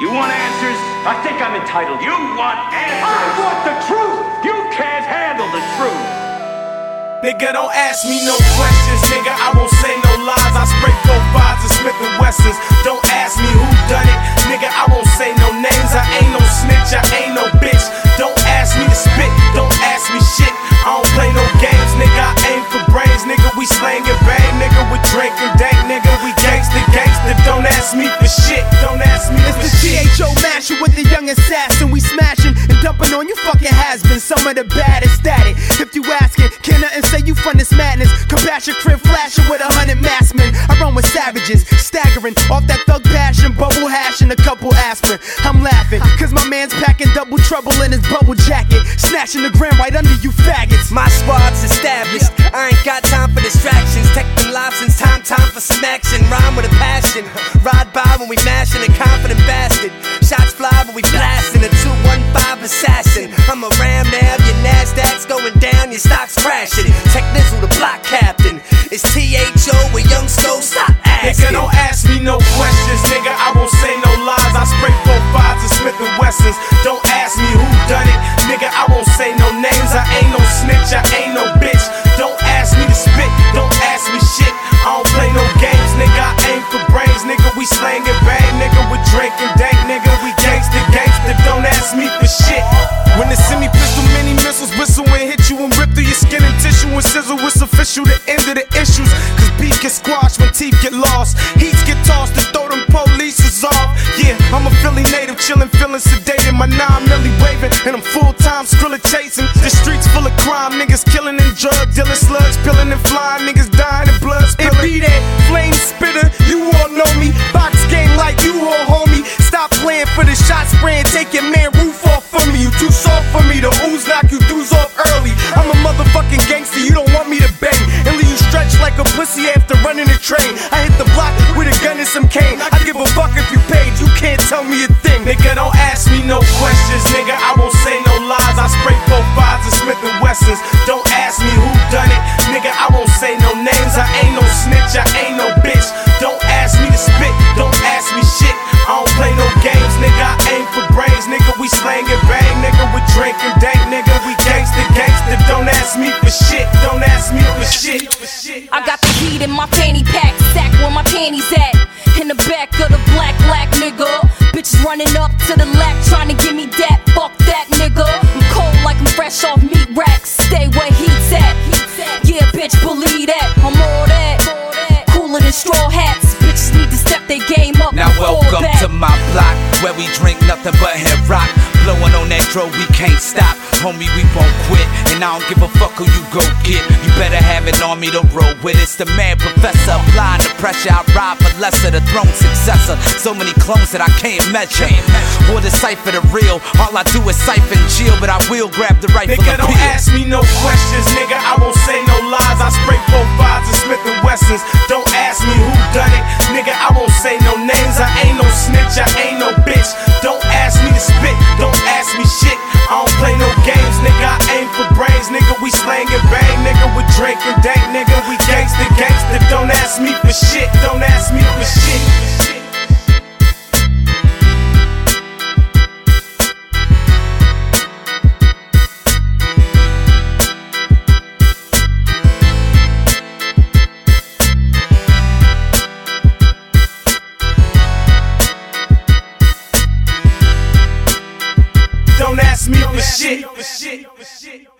You want answers? I think I'm entitled. You want answers? I want the truth! You can't handle the truth! Nigga, don't ask me no questions, nigga, I won't say no lies. I spray 4-5s and Smith & Wessons. Don't ask me who done it, nigga, I won't say no names. I ain't no snitch, I ain't no bitch. Don't ask me to spit, don't ask me shit. I don't play no games, nigga, I aim for brains. Nigga, we slang and bang, nigga, we drink and dank. Nigga, we gangsta. Don't ask me for shit, don't ask me for shit. It's the THO Masher with the young assassin. We smashing and dumping on you fucking has-been. Some of the baddest at it. If you asking, can nothing say you from this madness? Compassion crib flashing with 100 maskmen. I run with savages, staggering off that thug passion. Bubble hashing a couple aspirin. I'm laughing, cause my man's packing double trouble in his bubble jacket. Snatching the gram right under you faggots. My squad's established, I ain't got time for distractions. Tech them live since time for some action. Rhyme with a passion, ride by when we mashing a confident bastard. Shots fly when we blasting a 215 assassin. I'm around now, your Nasdaq's going down, your stock's crashing. Tech Nizzle, the block captain. It's THO with Young Snow, stop asking. Nigga, don't ask me no questions, nigga, I won't say no lies. I spray 4-5s and Smith & Wessons. Don't ask me who done it, nigga, I won't say no names. I ain't no snitch, I ain't no bitch. Don't ask me to spit, don't ask me shit. I don't play no games, nigga, I aim for brains. Nigga, we slang and bang, nigga, we drink and dank. Nigga, we gangsta. Don't ask me for shit. When the semi-pistol mini missiles whistle and hit you and rip through your skin and tissue and sizzle, it's official, the end of the issues. Cause beef get squashed when teeth get lost. Heats get tossed to throw them polices off. Yeah, I'm a Philly native, chillin', feeling sedated. My 9 milli waving, and I'm full-time Skrilla chasing. The streets full of crime, niggas killing and drug dealing, slugs peeling and flying, niggas dying and blood spilling. It be that flame spitter, you all know me. Box game like you all homie. Stop playing for the shot spraying, take your man roof off for me. You too soft for me, the ooze knock you dudes off early. I'm a motherfucking gangster, you don't want me to bang and leave you stretched like a pussy after running a train. I hit the block with a gun and some cane. I give a fuck if you paid, you can't tell me a thing. Nigga, don't ask me no questions, nigga, I won't say no lies. I spray 4-5s and Smith & Wessons. Don't ask me who done it, nigga, I won't say no names. I ain't no snitch, I ain't no bitch. Don't ask me to spit, don't ask me shit. I don't play no games, nigga, I aim for brains. Nigga, we slang and bang, nigga, we drink and dank. Nigga, we gangsta. Don't ask me for shit, don't ask me for shit. I got the heat in my fanny pack, sack where my panties at. In the back of the black nigga. Bitches running up to the lack, trying to give me that. Fuck that nigga. I'm cold like I'm fresh off meat racks. Stay where heat's at. Yeah, bitch, believe that. I'm all that. Cooler than straw hats. Bitches need to step their game up. Now welcome to my block, where we drink nothing but hip rock. Blowing on that dro, we can't stop. Homie, we won't quit, and I don't give a fuck who you go get. You better have it on me to roll with. It's the man professor, applying the pressure. I ride for lesser, the throne successor. So many clones that I can't measure. Or decipher the real. All I do is siphon chill, but I will grab the rifle nigga, and don't ask me no questions, nigga, I won't say no lies. I spray 4-5s and Smith & Wessons. Don't ask me who done it, nigga, I won't say no names. I ain't no snitch, I ain't no bitch. Don't ask me to spit, don't ask me shit. I don't play no games, nigga, I aim for brains. Nigga, we slang and bang, nigga, we drink and dank. Nigga, we gangsta. Don't ask me for shit, don't ask me for shit. Don't ask me for shit.